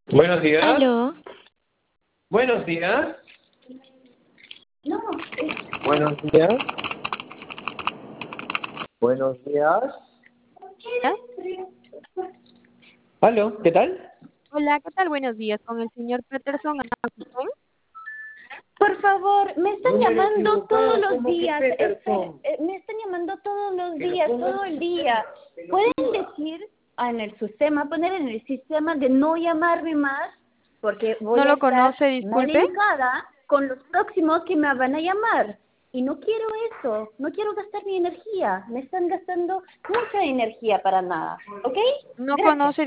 Buenos días. Aló. Buenos días. No, Buenos días. Buenos días. ¿Ya? Aló, ¿qué tal? Hola, ¿qué tal? Buenos días. Con el señor Peterson. por favor, me están Número llamando equivocado, todos los ¿cómo que días. Peterson? Me están llamando todos los Que lo días, pongas todo el día. ¿Pueden decir en el sistema, poner en el sistema de no llamarme más? Porque voy ¿No a lo estar conoce, disculpe? molestada con los próximos que me van a llamar. Y no quiero eso, no quiero gastar mi energía. Me están gastando mucha energía para nada, ¿ok? ¿No Gracias. conoce